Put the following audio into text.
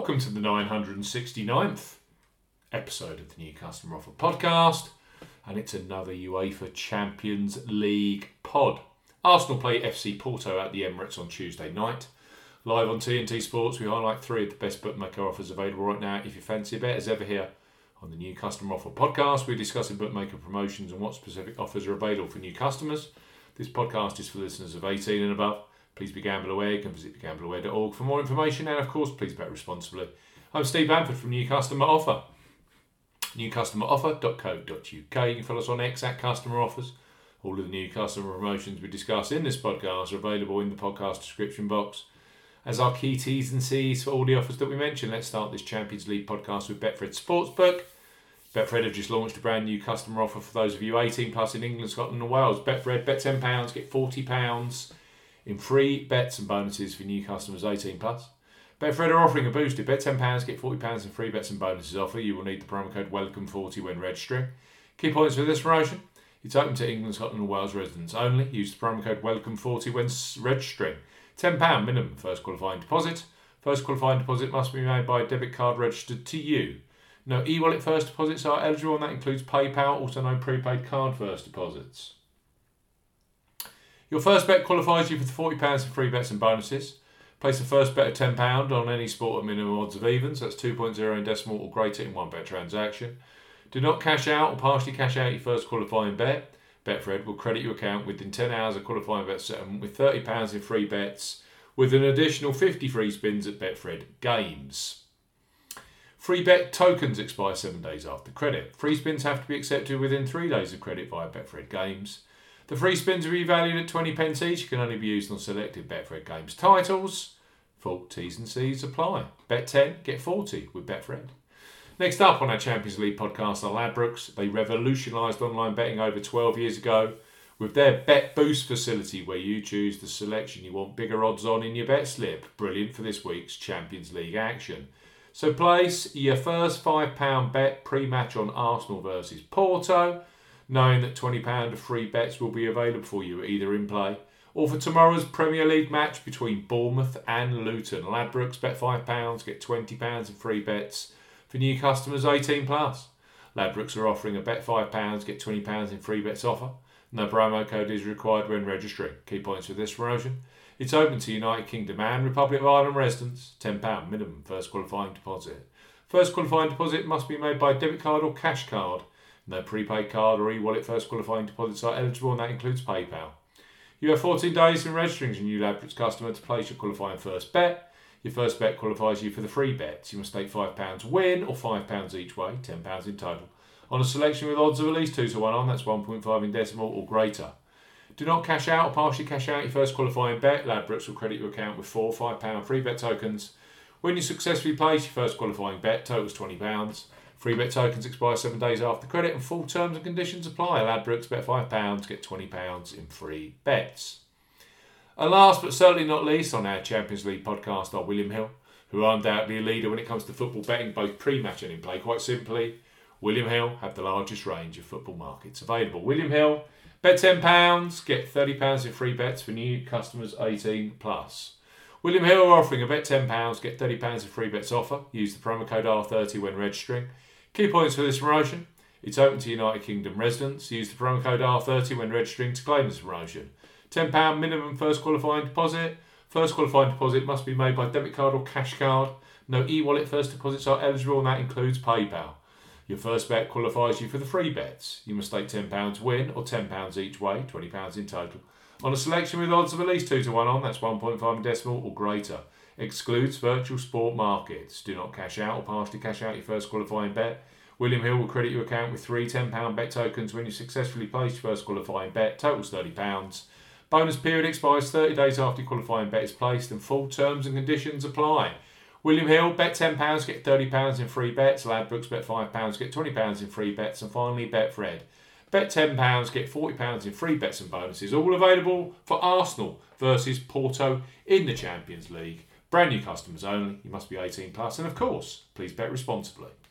Welcome to the 969th episode of the New Customer Offer podcast, and it's another UEFA Champions League pod. Arsenal play FC Porto at the Emirates on Tuesday night. Live on TNT Sports, we highlight three of the best bookmaker offers available right now. If you fancy a bet, as ever here on the New Customer Offer podcast, we're discussing bookmaker promotions and what specific offers are available for new customers. This podcast is for listeners of 18 and above. Please be gamble aware. You can visit begambleaware.org for more information, and of course, please bet responsibly. I'm Steve Bamford from New Customer Offer. newcustomeroffer.co.uk. You can follow us on X at Customer Offers. All of the new customer promotions we discuss in this podcast are available in the podcast description box. As our key T's and C's for all the offers that we mentioned, let's start this Champions League podcast with Betfred Sportsbook. Betfred have just launched a brand new customer offer for those of you 18 plus in England, Scotland and Wales. Betfred, bet £10, get £40 in free bets and bonuses for new customers 18 plus. Betfred are offering a boosted bet £10, get £40 in free bets and bonuses offer. You will need the promo code WELCOME40 when registering. Key points for this promotion: it's open to England, Scotland and Wales residents only. Use the promo code WELCOME40 when registering. £10 minimum first qualifying deposit. First qualifying deposit must be made by a debit card registered to you. No e-wallet first deposits are eligible, and that includes PayPal, also no prepaid card first deposits. Your first bet qualifies you for the £40 in free bets and bonuses. Place the first bet of £10 on any sport at minimum odds of evens. That's 2.0 in decimal or greater in one bet transaction. Do not cash out or partially cash out your first qualifying bet. Betfred will credit your account within 10 hours of qualifying bet settlement with £30 in free bets, with an additional 50 free spins at Betfred Games. Free bet tokens expire 7 days after credit. Free spins have to be accepted within 3 days of credit via Betfred Games. The free spins are revalued at 20 pence each. Can only be used on selected Betfred Games titles. Full T's and C's apply. Bet 10, get 40 with Betfred. Next up on our Champions League podcast are Ladbrokes. They revolutionised online betting over 12 years ago with their Bet Boost facility, where you choose the selection you want bigger odds on in your bet slip. Brilliant for this week's Champions League action. So place your first £5 bet pre-match on Arsenal versus Porto, knowing that £20 of free bets will be available for you either in play or for tomorrow's Premier League match between Bournemouth and Luton. Ladbrokes, bet £5, get £20 in free bets for new customers 18 plus. Ladbrokes are offering a bet £5, get £20 in free bets offer. No promo code is required when registering. Key points for this promotion: it's open to United Kingdom and Republic of Ireland residents. £10 minimum first qualifying deposit. First qualifying deposit must be made by debit card or cash card. No prepaid card or e-wallet first qualifying deposits are eligible, and that includes PayPal. You have 14 days in registering as a new Ladbrokes customer to place your qualifying first bet. Your first bet qualifies you for the free bets. You must stake £5 win or £5 each way, £10 in total, on a selection with odds of at least 2 to 1 on, that's 1.5 in decimal or greater. Do not cash out or partially cash out your first qualifying bet. Ladbrokes will credit your account with 4 £5 free bet tokens. When you successfully place your first qualifying bet, totals £20. Free bet tokens expire 7 days after credit, and full terms and conditions apply. Ladbrokes, bet £5, get £20 in free bets. And last but certainly not least on our Champions League podcast are William Hill, who are undoubtedly a leader when it comes to football betting, both pre-match and in play. Quite simply, William Hill have the largest range of football markets available. William Hill, bet £10, get £30 in free bets for new customers 18 plus. William Hill are offering a bet £10, get £30 in free bets offer. Use the promo code R30 when registering. Key points for this promotion: it's open to United Kingdom residents. Use the promo code R30 when registering to claim this promotion. £10 minimum first qualifying deposit. First qualifying deposit must be made by debit card or cash card. No e-wallet first deposits are eligible, and that includes PayPal. Your first bet qualifies you for the free bets. You must stake £10 win or £10 each way, £20 in total, on a selection with odds of at least 2 to 1 on, that's 1.5 in decimal or greater. Excludes virtual sport markets. Do not cash out or partially cash out your first qualifying bet. William Hill will credit your account with 3 £10 bet tokens when you successfully place your first qualifying bet. Totals £30. Bonus period expires 30 days after your qualifying bet is placed, and full terms and conditions apply. William Hill, bet £10, get £30 in free bets. Ladbrokes, bet £5, get £20 in free bets. And finally, Betfred, bet £10, get £40 in free bets and bonuses. All available for Arsenal versus Porto in the Champions League. Brand new customers only. You must be 18 plus, and of course, please bet responsibly.